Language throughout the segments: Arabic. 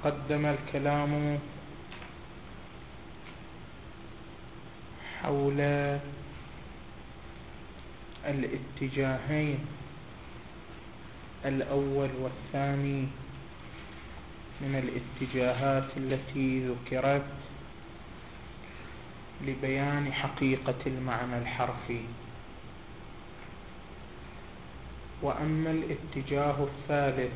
تقدم الكلام حول الاتجاهين الأول والثاني من الاتجاهات التي ذكرت لبيان حقيقة المعنى الحرفي. وأما الاتجاه الثالث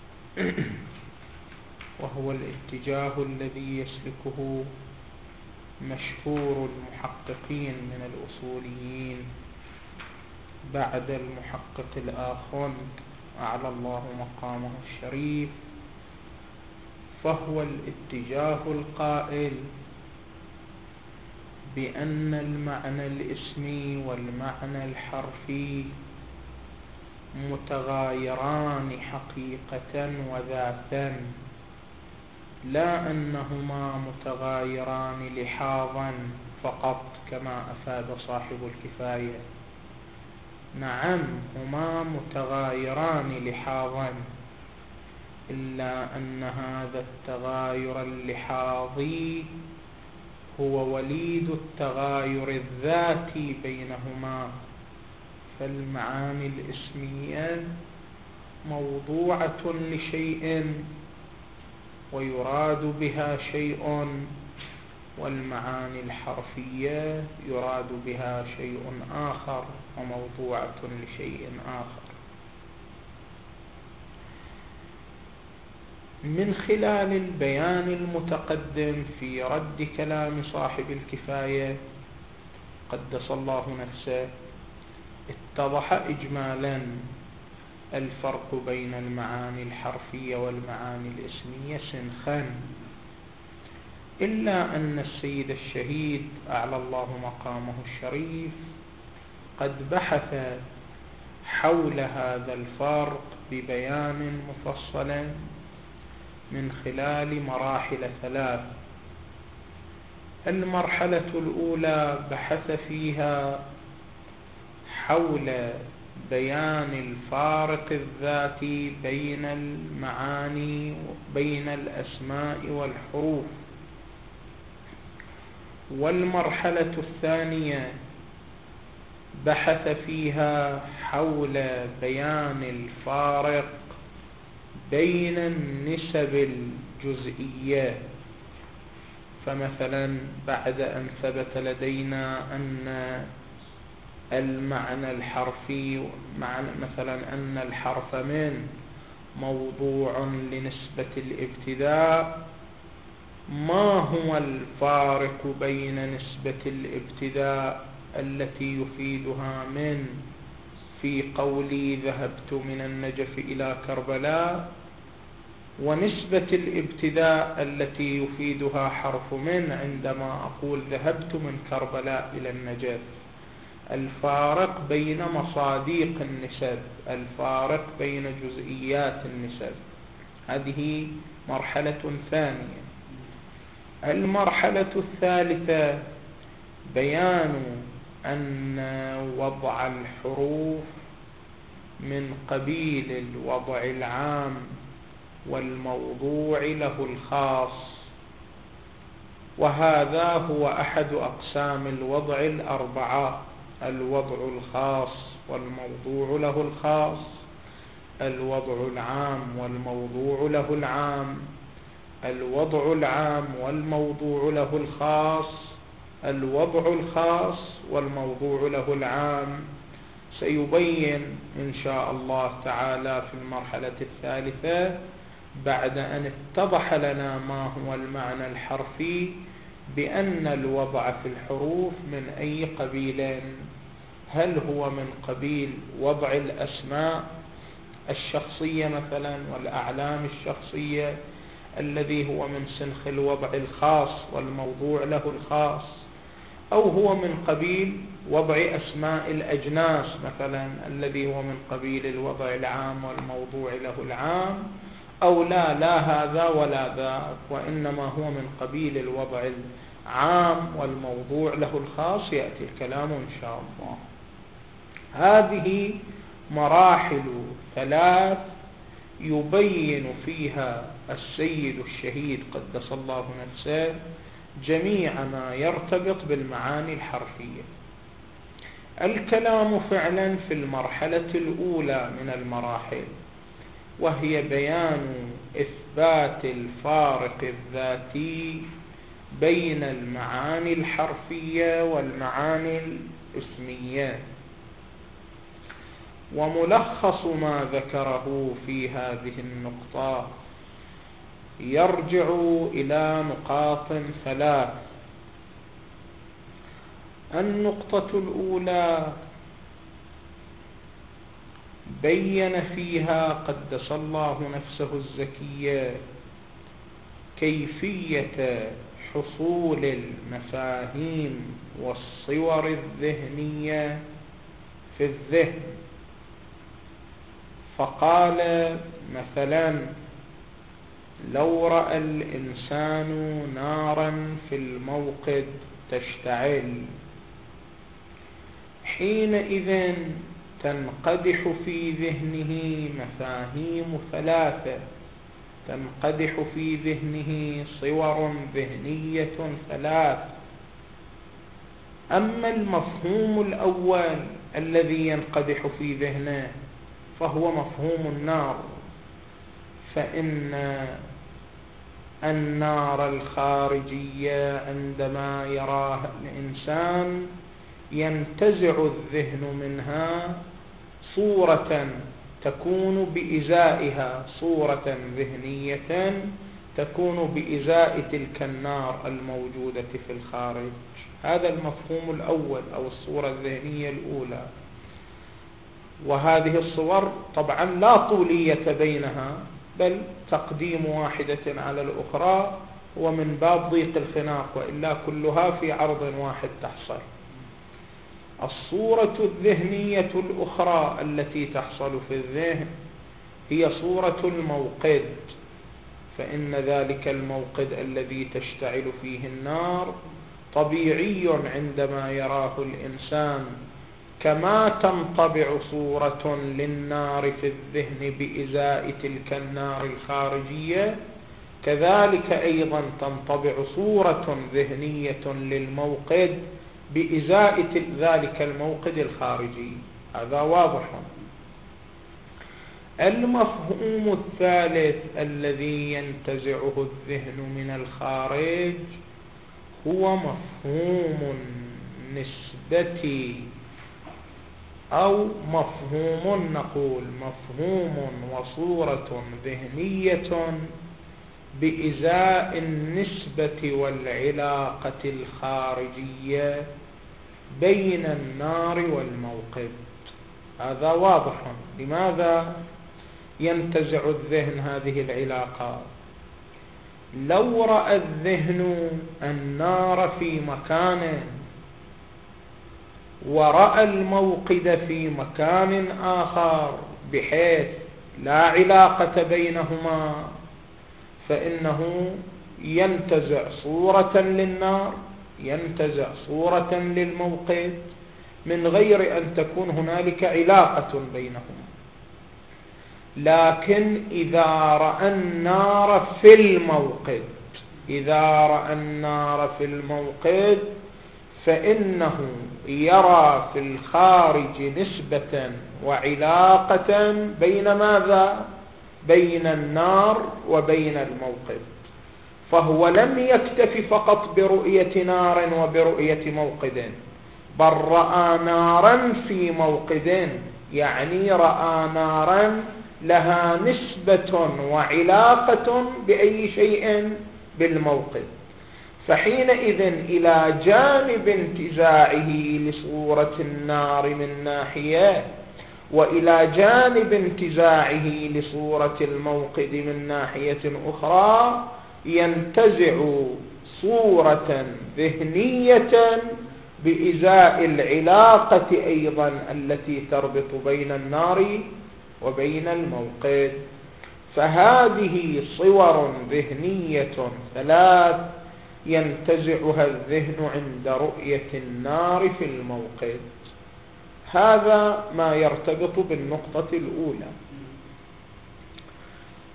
وهو الاتجاه الذي يسلكه مشهور المحققين من الأصوليين بعد المحقق الآخوند أعلى الله مقامه الشريف، فهو الاتجاه القائل بأن المعنى الاسمي والمعنى الحرفي متغايران حقيقة وذاتا، لا أنهما متغايران لحاظا فقط كما أفاد صاحب الكفاية. نعم، هما متغايران لحاظا، إلا أن هذا التغاير اللحاظي هو وليد التغاير الذاتي بينهما. فالمعاني الاسمية موضوعة لشيء ويراد بها شيء، والمعاني الحرفية يراد بها شيء آخر وموضوعة لشيء آخر. من خلال البيان المتقدم في رد كلام صاحب الكفاية قدس الله نفسه اتضح إجمالا الفرق بين المعاني الحرفية والمعاني الاسمية سنخا، إلا أن السيد الشهيد أعلى الله مقامه الشريف قد بحث حول هذا الفرق ببيان مفصل من خلال مراحل ثلاث. المرحلة الأولى بحث فيها حول بيان الفارق الذاتي بين المعاني بين الأسماء والحروف، والمرحلة الثانية بحث فيها حول بيان الفارق بين النسب الجزئية. فمثلا بعد أن ثبت لدينا أن المعنى الحرفي مثلا أن الحرف من موضوع لنسبة الابتداء، ما هو الفارق بين نسبة الابتداء التي يفيدها من في قولي ذهبت من النجف إلى كربلاء، ونسبة الابتداء التي يفيدها حرف من عندما أقول ذهبت من كربلاء إلى النجف. الفارق بين مصاديق النسب، الفارق بين جزئيات النسب، هذه مرحلة ثانية. المرحلة الثالثة بيان أن وضع الحروف من قبيل الوضع العام والموضوع له الخاص، وهذا هو أحد أقسام الوضع الأربعة: الوضع الخاص والموضوع له الخاص، الوضع العام والموضوع له العام، الوضع العام والموضوع له الخاص، الوضع الخاص والموضوع له العام. سيبين إن شاء الله تعالى في المرحلة الثالثة بعد أن اتضح لنا ما هو المعنى الحرفي بأن الوضع في الحروف من أي قبيل. هل هو من قبيل وضع الأسماء الشخصية مثلا والأعلام الشخصية الذي هو من سنخ الوضع الخاص والموضوع له الخاص، أو هو من قبيل وضع أسماء الأجناس مثلا الذي هو من قبيل الوضع العام والموضوع له العام، أو لا هذا ولا ذاك، وإنما هو من قبيل الوضع العام والموضوع له الخاص. يأتي الكلام إن شاء الله. هذه مراحل ثلاث يبين فيها السيد الشهيد قدس الله نفسه جميع ما يرتبط بالمعاني الحرفية. الكلام فعلا في المرحلة الأولى من المراحل، وهي بيان إثبات الفارق الذاتي بين المعاني الحرفية والمعاني الاسمية. وملخص ما ذكره في هذه النقطة يرجع إلى نقاط ثلاث. النقطة الأولى بين فيها قدس الله نفسه الزكية كيفية حصول المفاهيم والصور الذهنية في الذهن، فقال مثلا: لو رأى الإنسان نارا في الموقد تشتعل، حينئذ تنقدح في ذهنه مفاهيم ثلاثة، تنقدح في ذهنه صور ذهنية ثلاث. أما المفهوم الأول الذي ينقدح في ذهنه فهو مفهوم النار، فإن النار الخارجية عندما يراها الإنسان ينتزع الذهن منها صورة تكون بإزائها، صورة ذهنية تكون بإزاء تلك النار الموجودة في الخارج. هذا المفهوم الأول أو الصورة الذهنية الأولى. وهذه الصور طبعا لا طولية بينها، بل تقديم واحدة على الأخرى، ومن باب ضيق الخناق، وإلا كلها في عرض واحد تحصل. الصورة الذهنية الأخرى التي تحصل في الذهن هي صورة الموقد، فإن ذلك الموقد الذي تشتعل فيه النار طبيعي عندما يراه الإنسان، كما تنطبع صورة للنار في الذهن بإزاء تلك النار الخارجية، كذلك أيضا تنطبع صورة ذهنية للموقد بإزاء ذلك الموقد الخارجي. هذا واضح. المفهوم الثالث الذي ينتزعه الذهن من الخارج هو مفهوم نسبتي، أو مفهوم، نقول مفهوم وصورة ذهنية بإزاء النسبة والعلاقة الخارجية بين النار والموقد. هذا واضح. لماذا ينتزع الذهن هذه العلاقة؟ لو رأى الذهن النار في مكان ورأى الموقد في مكان آخر بحيث لا علاقة بينهما، فإنه ينتزع صورة للنار، ينتزع صورة للموقد، من غير أن تكون هنالك علاقة بينهما. لكن إذا رأى النار في الموقد، إذا رأى النار في الموقد، فإنه يرى في الخارج نسبة وعلاقة بين ماذا؟ بين النار وبين الموقد. فهو لم يكتف فقط برؤية نار وبرؤية موقد، بل رأى نارا في موقد، يعني رأى نارا لها نسبة وعلاقة بأي شيء؟ بالموقد. فحينئذ إلى جانب انتزاعه لصورة النار من ناحية، وإلى جانب انتزاعه لصورة الموقد من ناحية أخرى، ينتزع صورة ذهنية بإزاء العلاقة أيضا التي تربط بين النار وبين الموقد. فهذه صور ذهنية ثلاث ينتزعها الذهن عند رؤية النار في الموقد. هذا ما يرتبط بالنقطة الأولى.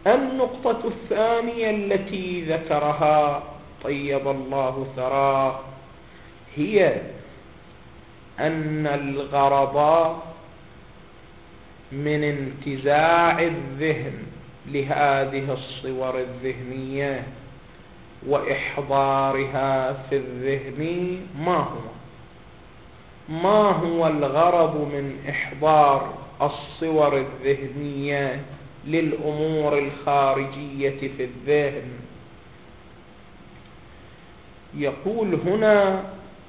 النقطة الثانية التي ذكرها طيب الله ثراه هي أن الغرض من انتزاع الذهن لهذه الصور الذهنية وإحضارها في الذهن ما هو الغرض من إحضار الصور الذهنية للأمور الخارجية في الذهن؟ يقول هنا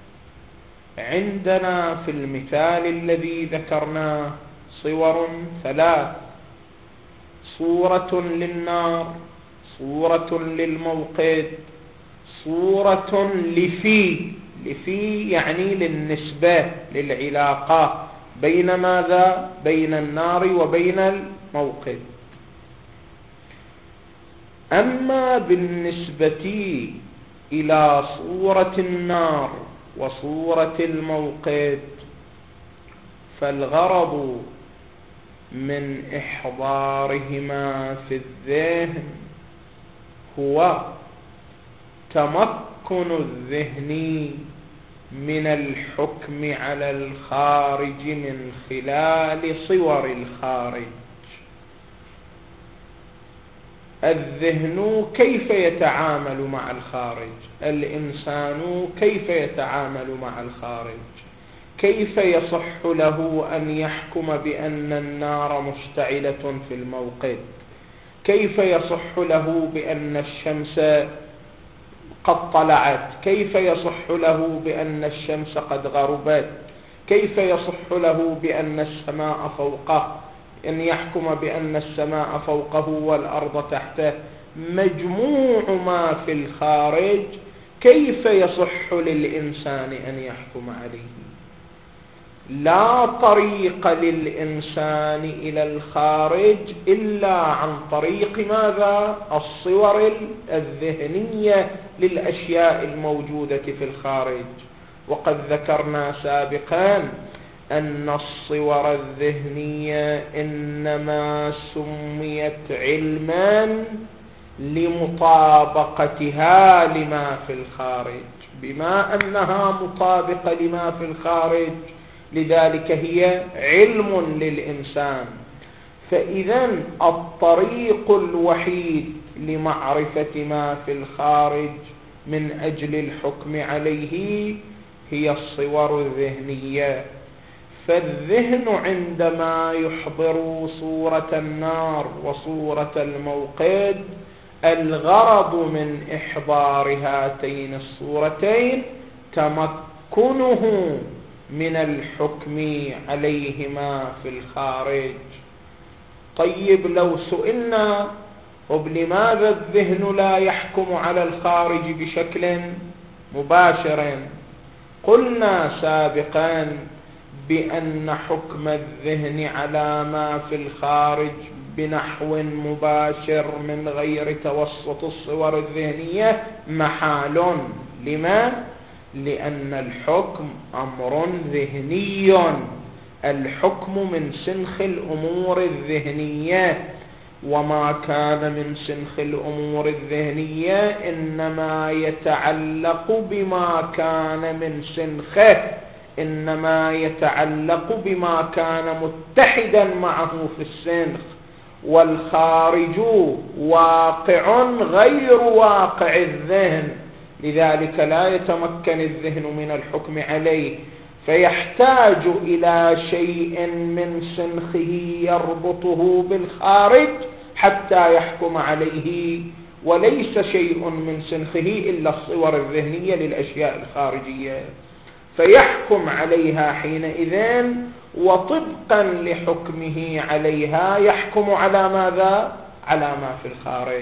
عندنا في المثال الذي ذكرناه صور ثلاث: صورة للنار، صورة للموقد، صورة لفي يعني للنسبة للعلاقة بين ماذا؟ بين النار وبين الموقد. أما بالنسبة إلى صورة النار وصورة الموقد فالغرض من إحضارهما في الذهن هو تمكن الذهن من الحكم على الخارج من خلال صور الخارج. الذهن كيف يتعامل مع الخارج؟ الإنسان كيف يتعامل مع الخارج؟ كيف يصح له أن يحكم بأن النار مشتعلة في الموقد؟ كيف يصح له بأن الشمس قد طلعت؟ كيف يصح له بأن الشمس قد غربت؟ كيف يصح له بأن السماء فوقه، أن يحكم بأن السماء فوقه والأرض تحته؟ مجموع ما في الخارج كيف يصح للإنسان أن يحكم عليه؟ لا طريق للإنسان إلى الخارج إلا عن طريق ماذا؟ الصور الذهنية للأشياء الموجودة في الخارج. وقد ذكرنا سابقا أن الصور الذهنية إنما سميت علما لمطابقتها لما في الخارج. بما أنها مطابقة لما في الخارج لذلك هي علم للإنسان. فإذا الطريق الوحيد لمعرفة ما في الخارج من أجل الحكم عليه هي الصور الذهنية. فالذهن عندما يحضر صورة النار وصورة الموقد الغرض من إحضار هاتين الصورتين تمكنه من الحكم عليهما في الخارج. طيب لو سئلنا لماذا الذهن لا يحكم على الخارج بشكل مباشر؟ قلنا سابقا بأن حكم الذهن على ما في الخارج بنحو مباشر من غير توسط الصور الذهنية محال. لما؟ لأن الحكم أمر ذهني، الحكم من سنخ الأمور الذهنية، وما كان من سنخ الأمور الذهنية إنما يتعلق بما كان من سنخه، إنما يتعلق بما كان متحدا معه في السنخ، والخارج واقع غير واقع الذهن، لذلك لا يتمكن الذهن من الحكم عليه، فيحتاج إلى شيء من سنخه يربطه بالخارج حتى يحكم عليه، وليس شيء من سنخه إلا الصور الذهنية للأشياء الخارجية، فيحكم عليها حينئذ، وطبقا لحكمه عليها يحكم على ماذا؟ على ما في الخارج.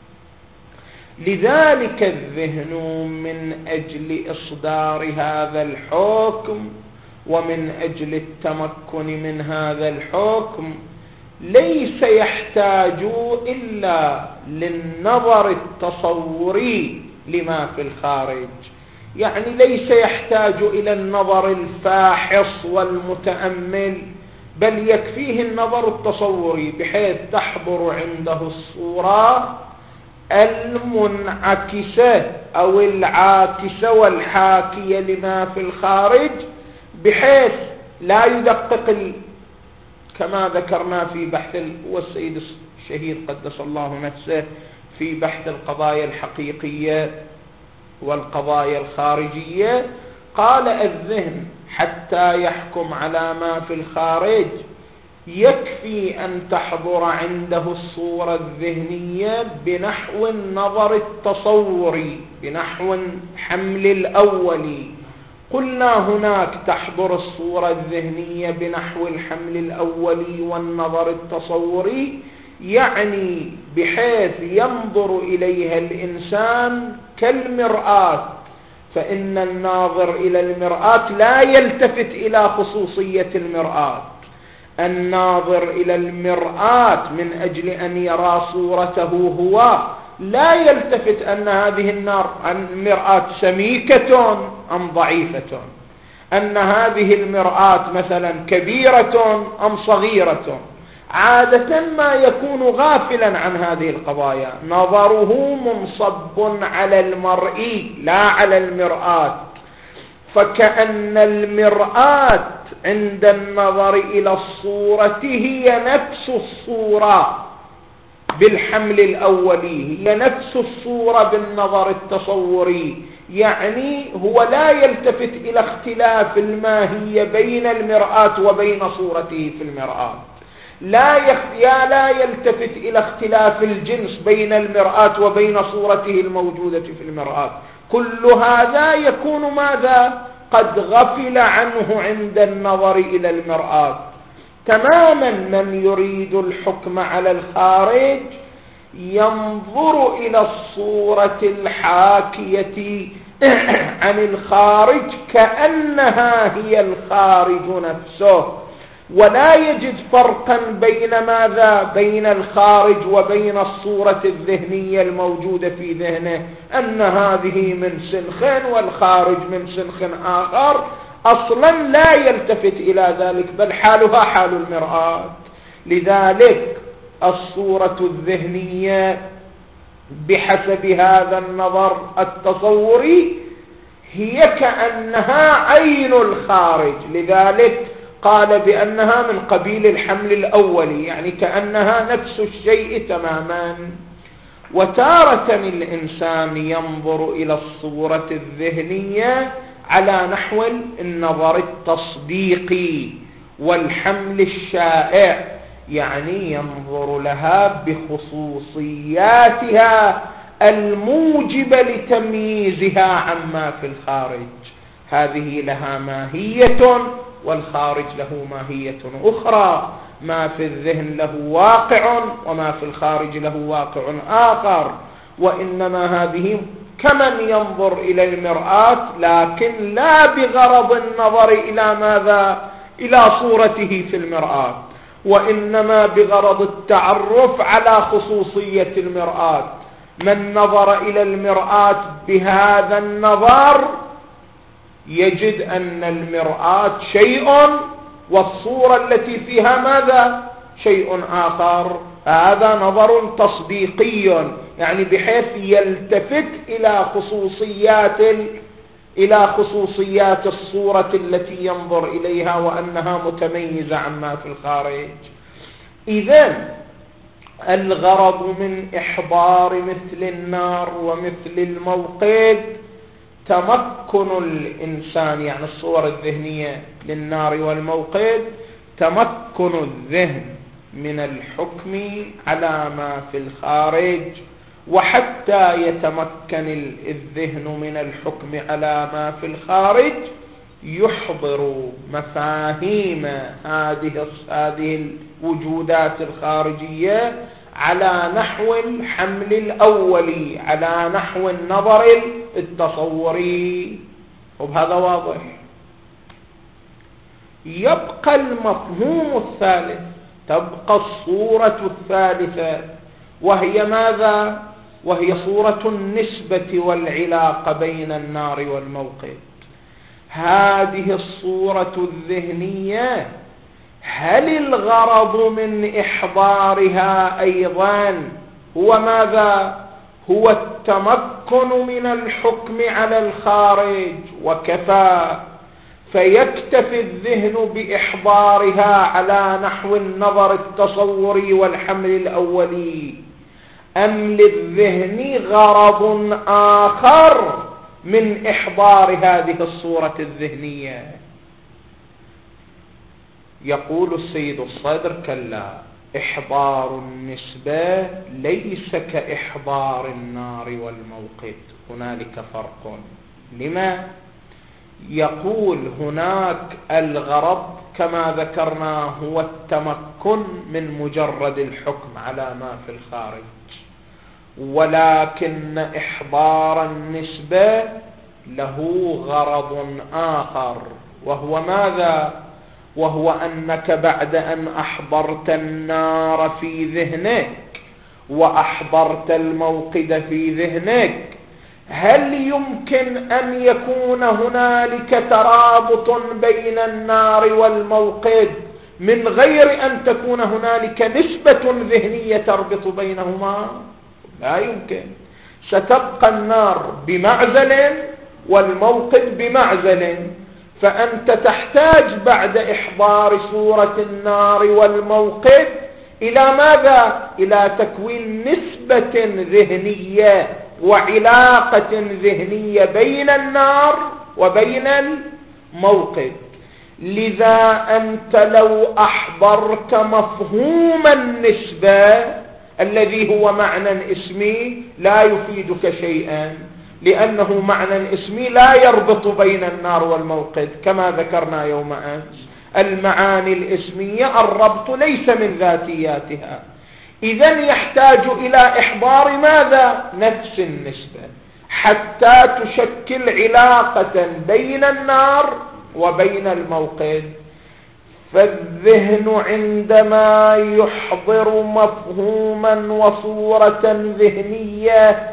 لذلك الذهن من أجل إصدار هذا الحكم ومن أجل التمكن من هذا الحكم ليس يحتاج إلا للنظر التصوري لما في الخارج، يعني ليس يحتاج إلى النظر الفاحص والمتأمل بل يكفيه النظر التصوري بحيث تحضر عنده الصورة المنعكسة أو العاكسة والحاكية لما في الخارج، بحيث لا يدقق كما ذكرنا في بحث والسيد الشهيد قدس الله نفسه في بحث القضايا الحقيقية والقضايا الخارجية، قال الذهن حتى يحكم على ما في الخارج يكفي أن تحضر عنده الصورة الذهنية بنحو النظر التصوري، بنحو حمل الأولي. قلنا هناك تحضر الصورة الذهنية بنحو الحمل الأولي والنظر التصوري، يعني بحيث ينظر إليها الإنسان كالمرآة، فإن الناظر إلى المرآة لا يلتفت إلى خصوصية المرآة. الناظر إلى المرآة من أجل أن يرى صورته هو لا يلتفت أن هذه المرآة سميكة أم ضعيفة، أن هذه المرآة مثلا كبيرة أم صغيرة. عادة ما يكون غافلا عن هذه القضايا، نظره منصب على المرئي لا على المرآة، فكأن المرآة عند النظر إلى الصورة هي نفس الصورة بالحمل الأولي، هي نفس الصورة بالنظر التصوري، يعني هو لا يلتفت إلى اختلاف الماهية بين المرآة وبين صورته في المرآة، لا يلتفت إلى اختلاف الجنس بين المرآة وبين صورته الموجودة في المرآة. كل هذا يكون ماذا؟ قد غفل عنه عند النظر إلى المرآة. تماما من يريد الحكم على الخارج ينظر إلى الصورة الحاكية عن الخارج كأنها هي الخارج نفسه، ولا يجد فرقا بين ماذا؟ بين الخارج وبين الصورة الذهنية الموجودة في ذهنه، أن هذه من سنخ والخارج من سنخ آخر، أصلا لا يلتفت إلى ذلك، بل حالها حال المرآة. لذلك الصورة الذهنية بحسب هذا النظر التصوري هي كأنها عين الخارج، لذلك قال بأنها من قبيل الحمل الأولي، يعني كأنها نفس الشيء تماما. وتارة الإنسان ينظر إلى الصورة الذهنية على نحو النظر التصديقي والحمل الشائع، يعني ينظر لها بخصوصياتها الموجبة لتمييزها عما في الخارج. هذه لها ماهية والخارج له ماهية أخرى، ما في الذهن له واقع وما في الخارج له واقع آخر، وإنما هذه كمن ينظر إلى المرآة لكن لا بغرض النظر إلى ماذا؟ إلى صورته في المرآة، وإنما بغرض التعرف على خصوصية المرآة. من نظر إلى المرآة بهذا النظر يجد أن المرآة شيء والصورة التي فيها ماذا؟ شيء آخر. هذا نظر تصديقي، يعني بحيث يلتفت إلى خصوصيات الصورة التي ينظر إليها وأنها متميزة عما في الخارج. إذن الغرض من إحضار مثل النار ومثل الموقد تمكن الإنسان، يعني الصور الذهنية للنار والموقد، تمكن الذهن من الحكم على ما في الخارج. وحتى يتمكن الذهن من الحكم على ما في الخارج يحضر مفاهيم هذه الوجودات الخارجية على نحو الحمل الأولي، على نحو النظر التصوري. وبهذا واضح. يبقى المفهوم الثالث، تبقى الصورة الثالثة، وهي ماذا؟ وهي صورة النسبة والعلاقة بين النار والموقد. هذه الصورة الذهنية هل الغرض من إحضارها أيضا هو ماذا؟ هو التمكن من الحكم على الخارج وكفى، فيكتفي الذهن بإحضارها على نحو النظر التصوري والحمل الأولي، أم للذهن غرض آخر من إحضار هذه الصورة الذهنية؟ يقول السيد الصدر: كلا، إحضار النسبة ليس كإحضار النار والموقد، هنالك فرق. لما؟ يقول هناك الغرض كما ذكرنا هو التمكن من مجرد الحكم على ما في الخارج، ولكن إحضار النسبة له غرض آخر، وهو ماذا؟ وهو أنك بعد أن أحضرت النار في ذهنك وأحضرت الموقد في ذهنك، هل يمكن أن يكون هنالك ترابط بين النار والموقد من غير أن تكون هنالك نسبة ذهنية تربط بينهما؟ لا يمكن. ستبقى النار بمعزل والموقد بمعزل، فأنت تحتاج بعد إحضار صورة النار والموقد إلى ماذا؟ إلى تكوين نسبة ذهنية وعلاقة ذهنية بين النار وبين الموقد. لذا أنت لو أحضرت مفهوم النسبة الذي هو معنى اسمي لا يفيدك شيئا، لأنه معنى اسمي لا يربط بين النار والموقد كما ذكرنا يوم أمس. المعاني الاسمية الربط ليس من ذاتياتها، إذن يحتاج إلى إحضار ماذا؟ نفس النسبة حتى تشكل علاقة بين النار وبين الموقد. فالذهن عندما يحضر مفهوما وصورة ذهنية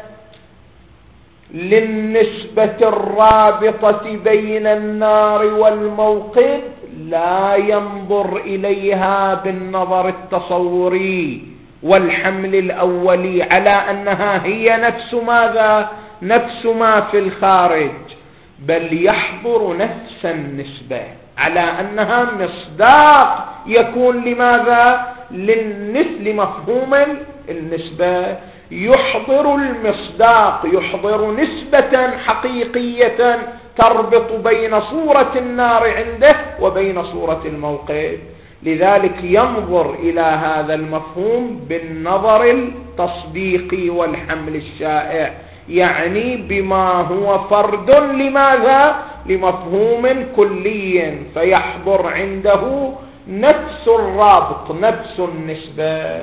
للنسبة الرابطة بين النار والموقد لا ينظر إليها بالنظر التصوري والحمل الأولي على أنها هي نفس ماذا؟ نفس ما في الخارج، بل يحضر نفس النسبة على أنها مصداق يكون لماذا؟ لمفهوم النسبة. يحضر المصداق، يحضر نسبة حقيقية تربط بين صورة النار عنده وبين صورة الموقد. لذلك ينظر إلى هذا المفهوم بالنظر التصديقي والحمل الشائع، يعني بما هو فرد لماذا؟ لمفهوم كلي، فيحضر عنده نفس الرابط، نفس النسبة.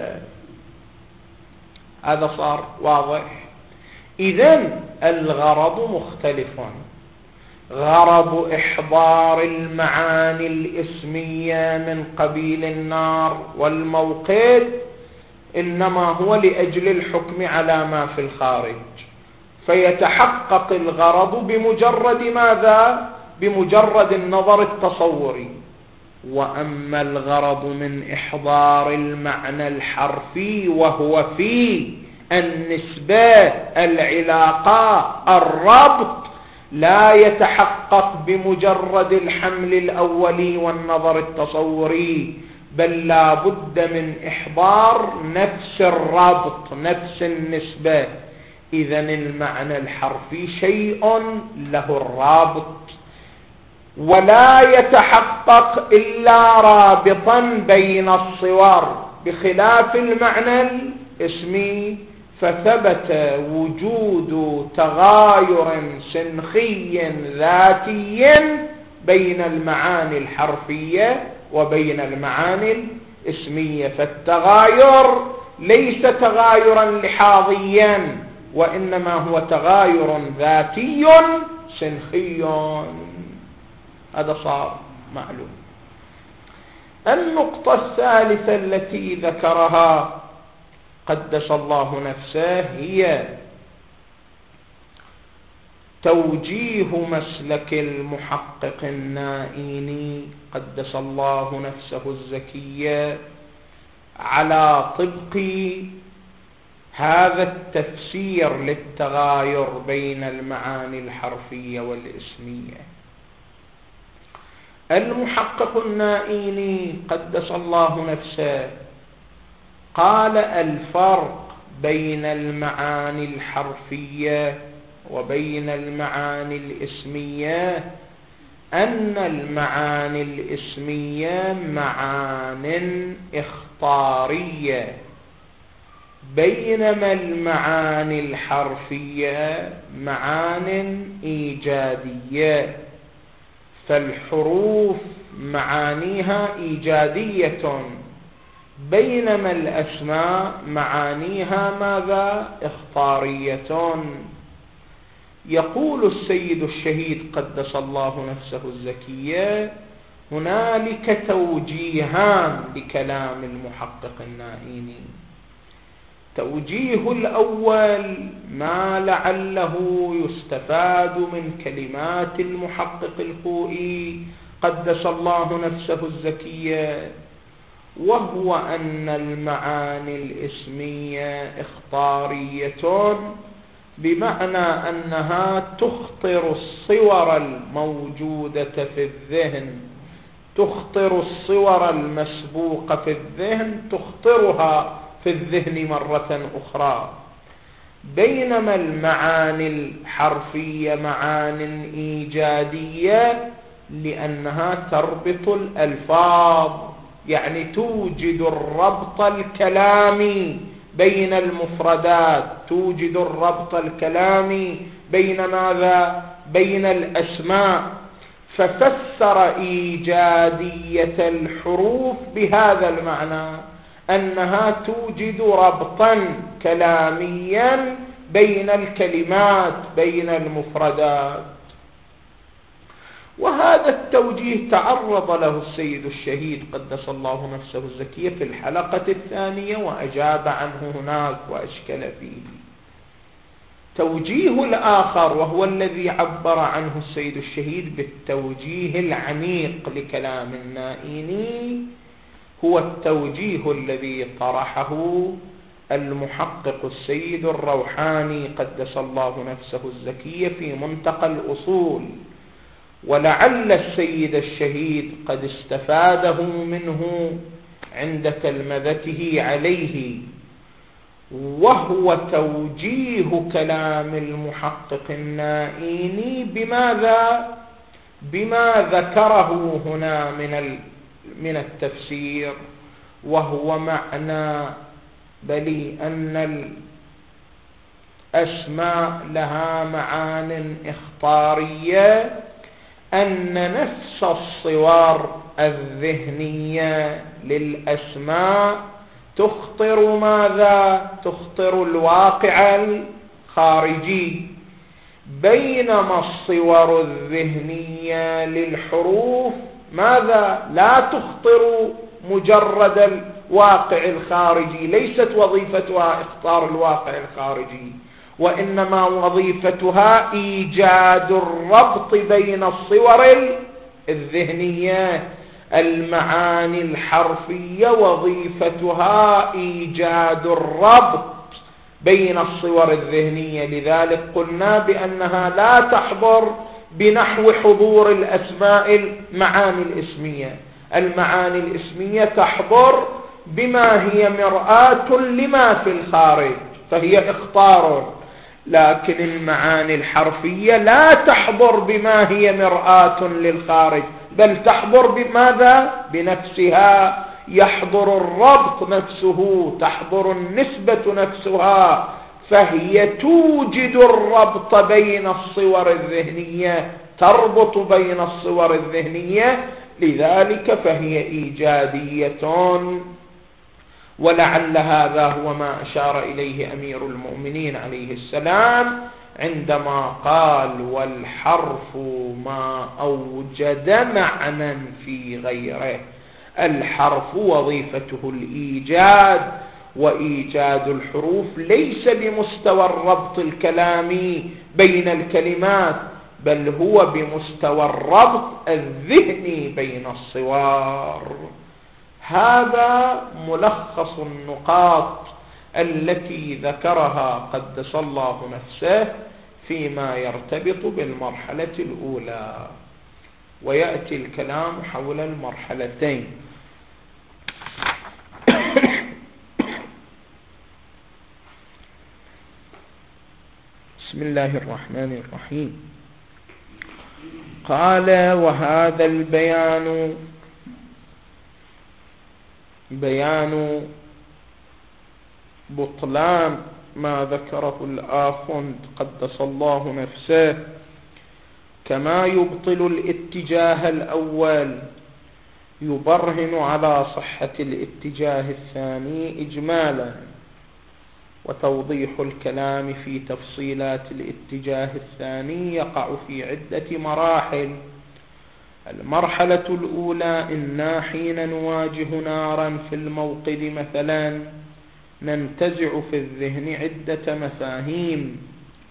هذا صار واضح. إذن الغرض مختلف. غرض إحضار المعاني الإسمية من قبيل النار والموقد إنما هو لأجل الحكم على ما في الخارج، فيتحقق الغرض بمجرد ماذا؟ بمجرد النظر التصوري. وأما الغرض من إحضار المعنى الحرفي وهو في النسبة العلاقة الربط لا يتحقق بمجرد الحمل الأولي والنظر التصوري، بل لا بد من إحضار نفس الربط، نفس النسبة. إذن المعنى الحرفي شيء له الرابط، ولا يتحقق إلا رابطا بين الصور، بخلاف المعنى الاسمي فثبت وجود تغاير سنخي ذاتي بين المعاني الحرفية وبين المعاني الاسمية. فالتغاير ليس تغايرا لحاظيا، وإنما هو تغاير ذاتي سنخي. هذا صار معلوم. النقطة الثالثة التي ذكرها قدس الله نفسه هي توجيه مسلك المحقق النائيني قدس الله نفسه الزكية على طبق هذا التفسير للتغاير بين المعاني الحرفية والاسمية. المحقق النائيني قدس الله نفسه قال الفرق بين المعاني الحرفية وبين المعاني الاسمية أن المعاني الاسمية معان اخطارية، بينما المعاني الحرفية معان إيجادية. فالحروف معانيها إيجادية، بينما الأسماء معانيها ماذا؟ اخطارية. يقول السيد الشهيد قدس الله نفسه الزكية هنالك توجيهان لكلام المحقق النائيني. توجيه الأول ما لعله يستفاد من كلمات المحقق الخوئي قدس الله نفسه الزكية، وهو أن المعاني الاسمية اخطارية، بمعنى أنها تخطر الصور الموجودة في الذهن، تخطر الصور المسبوقة في الذهن، تخطرها في الذهن مرة أخرى. بينما المعاني الحرفية معان إيجادية، لأنها تربط الألفاظ، يعني توجد الربط الكلامي بين المفردات، توجد الربط الكلامي بين ماذا؟ بين الأسماء. ففسر إيجادية الحروف بهذا المعنى، أنها توجد ربطا كلاميا بين الكلمات، بين المفردات. وهذا التوجيه تعرض له السيد الشهيد قدس الله نفسه الزكية في الحلقة الثانية وأجاب عنه هناك وأشكل فيه. توجيه الآخر وهو الذي عبر عنه السيد الشهيد بالتوجيه العميق لكلام النائيني هو التوجيه الذي طرحه المحقق السيد الروحاني قدس الله نفسه الزكية في منتقى الأصول، ولعل السيد الشهيد قد استفاده منه عند تلمذته عليه، وهو توجيه كلام المحقق النائيني بماذا؟ بما ذكره هنا من التفسير، وهو معنى بل أن الأسماء لها معان إخطارية، أن نفس الصور الذهنية للأسماء تخطر ماذا؟ تخطر الواقع الخارجي، بينما الصور الذهنية للحروف ماذا؟ لا تخطر مجرد الواقع الخارجي، ليست وظيفتها إخطار الواقع الخارجي، وإنما وظيفتها إيجاد الربط بين الصور الذهنية. المعاني الحرفية وظيفتها إيجاد الربط بين الصور الذهنية، لذلك قلنا بأنها لا تحضر بنحو حضور الأسماء المعاني الاسمية. المعاني الاسمية تحضر بما هي مرآة لما في الخارج، فهي إخطار، لكن المعاني الحرفية لا تحضر بما هي مرآة للخارج، بل تحضر بماذا؟ بنفسها. يحضر الربط نفسه، تحضر النسبة نفسها، فهي توجد الربط بين الصور الذهنية، تربط بين الصور الذهنية، لذلك فهي إيجادية. ولعل هذا هو ما أشار إليه أمير المؤمنين عليه السلام عندما قال والحرف ما أوجد معنى في غيره. الحرف وظيفته الإيجاد، وإيجاد الحروف ليس بمستوى الربط الكلامي بين الكلمات، بل هو بمستوى الربط الذهني بين الصور. هذا ملخص النقاط التي ذكرها قدس الله نفسه فيما يرتبط بالمرحلة الأولى، ويأتي الكلام حول المرحلتين. بسم الله الرحمن الرحيم. قال: وهذا البيان بيان بطلان ما ذكره الآخوند قدس الله نفسه، كما يبطل الاتجاه الأول يبرهن على صحة الاتجاه الثاني إجمالا، وتوضيح الكلام في تفصيلات الاتجاه الثاني يقع في عدة مراحل. المرحلة الأولى: إنا حين نواجه نارا في الموقد مثلا ننتزع في الذهن عدة مفاهيم.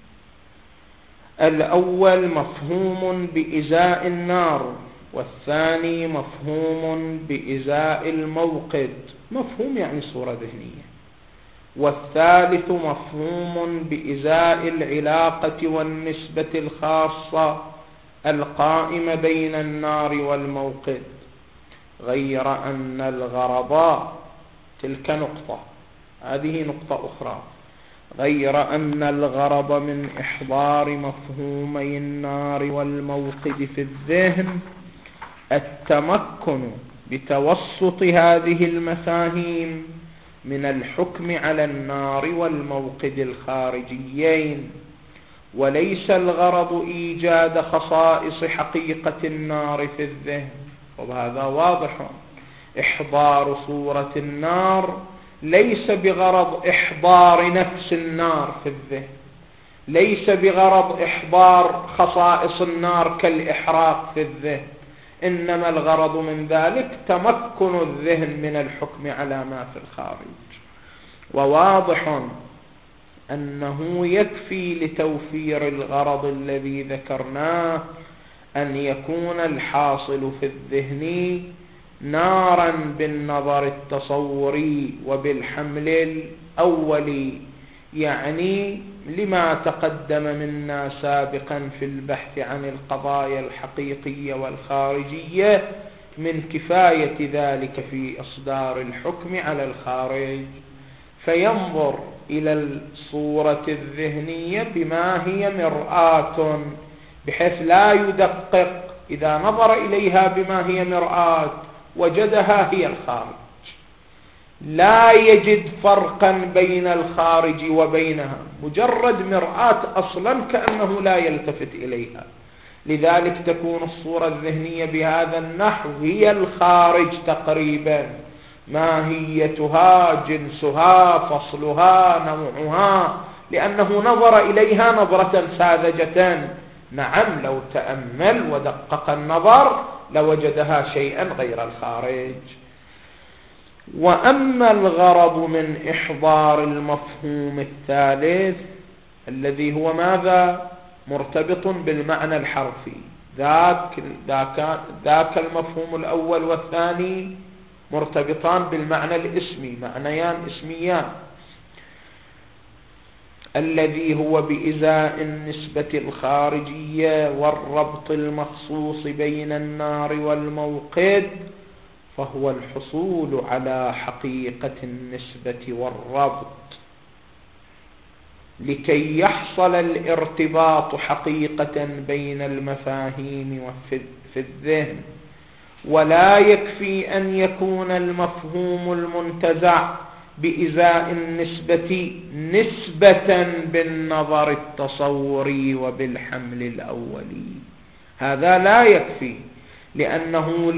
الأول مفهوم بإزاء النار، والثاني مفهوم بإزاء الموقد، مفهوم يعني صورة ذهنية، والثالث مفهوم بإزاء العلاقة والنسبة الخاصة القائمة بين النار والموقد، غير أن الغرض، تلك نقطة، هذه نقطة أخرى، غير أن الغرض من إحضار مفهومي النار والموقد في الذهن التمكن بتوسط هذه المفاهيم من الحكم على النار والموقد الخارجيين، وليس الغرض إيجاد خصائص حقيقة النار في الذهن. وهذا واضح، إحضار صورة النار ليس بغرض إحضار نفس النار في الذهن، ليس بغرض إحضار خصائص النار كالإحراق في الذهن، إنما الغرض من ذلك تمكن الذهن من الحكم على ما في الخارج. وواضح أنه يكفي لتوفير الغرض الذي ذكرناه أن يكون الحاصل في الذهن نارا بالنظر التصوري وبالحمل الأولي، يعني لما تقدم منا سابقا في البحث عن القضايا الحقيقية والخارجية من كفاية ذلك في إصدار الحكم على الخارج، فينظر إلى الصورة الذهنية بما هي مرآة، بحيث لا يدقق، إذا نظر إليها بما هي مرآة وجدها هي الخارج، لا يجد فرقا بين الخارج وبينها، مجرد مرآة أصلا كأنه لا يلتفت إليها. لذلك تكون الصورة الذهنية بهذا النحو هي الخارج تقريبا، ماهيتها، جنسها، فصلها، نوعها، لأنه نظر إليها نظرة ساذجة. نعم، لو تأمل ودقق النظر لوجدها شيئا غير الخارج. وأما الغرض من إحضار المفهوم الثالث الذي هو ماذا؟ مرتبط بالمعنى الحرفي، ذاك المفهوم الأول والثاني مرتبطان بالمعنى الاسمي، معنيان اسميان، الذي هو بإزاء النسبة الخارجية والربط المخصوص بين النار والموقد، فهو الحصول على حقيقة النسبة والربط لكي يحصل الارتباط حقيقة بين المفاهيم في الذهن. ولا يكفي أن يكون المفهوم المنتزع بإزاء النسبة نسبة بالنظر التصوري وبالحمل الأولي، هذا لا يكفي، لأنه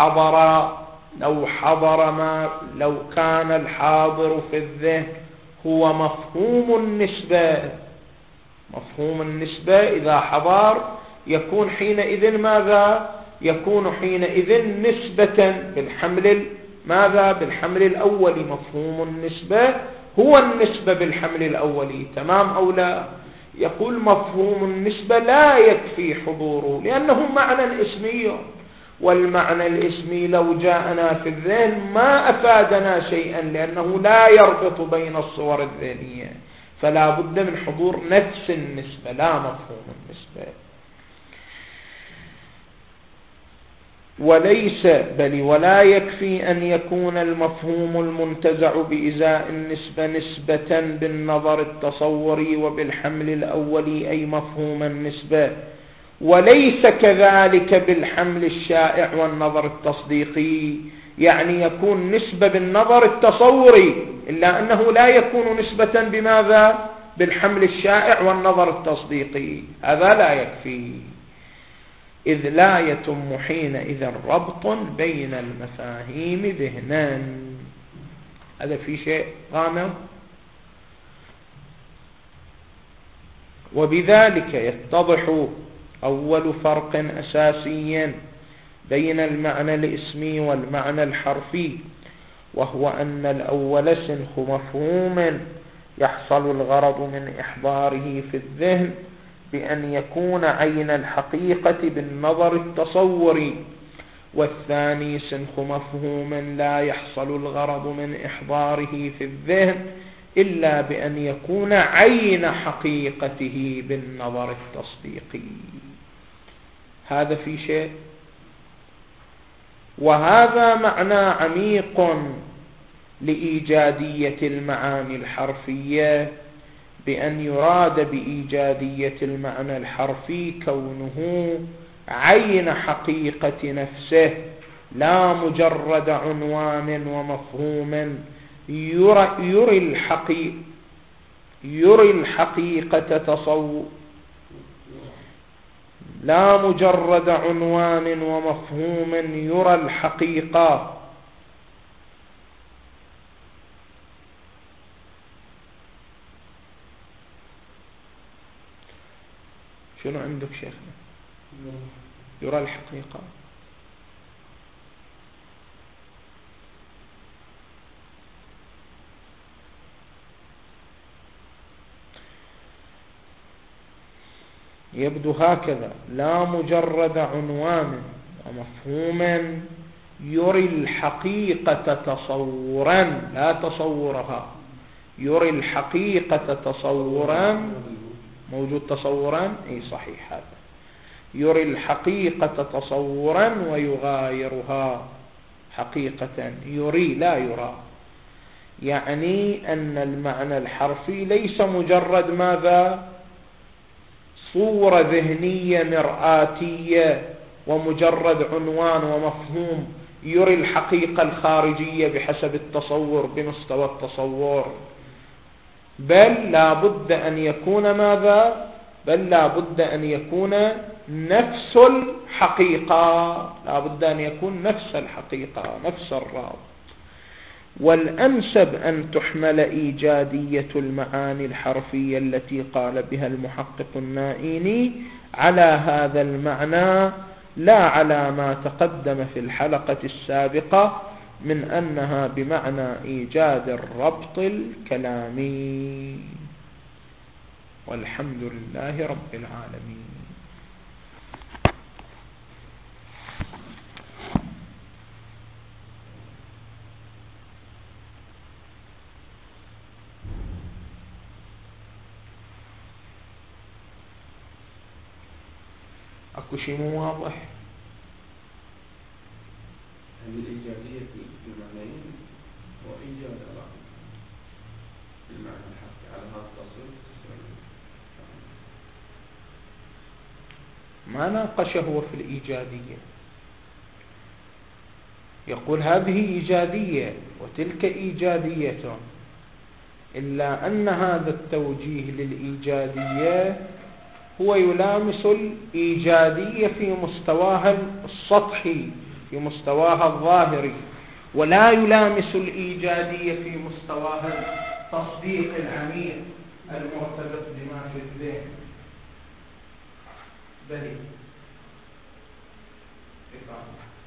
لو كان الحاضر في الذهن هو مفهوم النسبة، مفهوم النسبة إذا حضر يكون حينئذ ماذا؟ يكون حينئذ نسبة بالحمل ماذا؟ بالحمل الأولي. مفهوم النسبة هو النسبة بالحمل الأولي، تمام أو لا؟ يقول مفهوم النسبة لا يكفي حضوره لأنه معنى اسمي، والمعنى الاسمي لو جاءنا في الذهن ما أفادنا شيئا لأنه لا يربط بين الصور الذهنية، فلا بد من حضور نفس النسبة لا مفهوم النسبة. وليس بل ولا يكفي أن يكون المفهوم المنتزع بإزاء النسبة نسبة بالنظر التصوري وبالحمل الأولي أي مفهوم النسبة، وليس كذلك بالحمل الشائع والنظر التصديقي، يعني يكون نسبة بالنظر التصوري إلا أنه لا يكون نسبة بماذا؟ بالحمل الشائع والنظر التصديقي، هذا لا يكفي، إذ لا يتم حينئذ ربط بين المفاهيم ذهنا. هذا في شيء غامض. وبذلك يتضح أول فرق أساسي بين المعنى الاسمي والمعنى الحرفي، وهو أن الأول سنخ مفهوم يحصل الغرض من إحضاره في الذهن بأن يكون عين الحقيقة بالنظر التصوري، والثاني سنخ مفهوم لا يحصل الغرض من إحضاره في الذهن إلا بأن يكون عين حقيقته بالنظر التصديقي. هذا في شيء. وهذا معنى عميق لإيجادية المعاني الحرفية، بأن يراد بإيجادية المعنى الحرفي كونه عين حقيقة نفسه لا مجرد عنوان ومفهوم يري الحقيقة تصور، لا مجرد عنوان ومفهوم يرى الحقيقة. شنو عندك شيخنا؟ يرى الحقيقة. يبدو هكذا، لا مجرد عنوان ومفهوم يري الحقيقة تصورا، لا تصورها، يري الحقيقة تصورا. موجود تصورا؟ اي صحيح، هذا يري الحقيقة تصورا ويغايرها حقيقة. يري لا يرى، يعني أن المعنى الحرفي ليس مجرد ماذا؟ صورة ذهنية مرآتية ومجرد عنوان ومفهوم يري الحقيقة الخارجية بحسب التصور بمستوى التصور، بل لا بد أن يكون ماذا؟ بل لا بد أن يكون نفس الحقيقة، لا بد أن يكون نفس الحقيقة، نفس الرابط. والأنسب أن تحمل إيجادية المعاني الحرفية التي قال بها المحقق النائيني على هذا المعنى، لا على ما تقدم في الحلقة السابقة من أنها بمعنى إيجاد الربط الكلامي. والحمد لله رب العالمين. أكو شيء مو واضح؟ هذه الإيجابية في المعنيين وإيجاد الرأي بالمعنى الحقيقي على هذا التصوير ما ناقشه هو في الإيجادية، يقول هذه إيجادية وتلك إيجادية، إلا أن هذا التوجيه للإيجادية هو يلامس الإيجادية في مستواها السطحي، في مستواها الظاهري، ولا يلامس الإيجادية في مستواها التصديق العميق المرتبط بما في الذهن. بل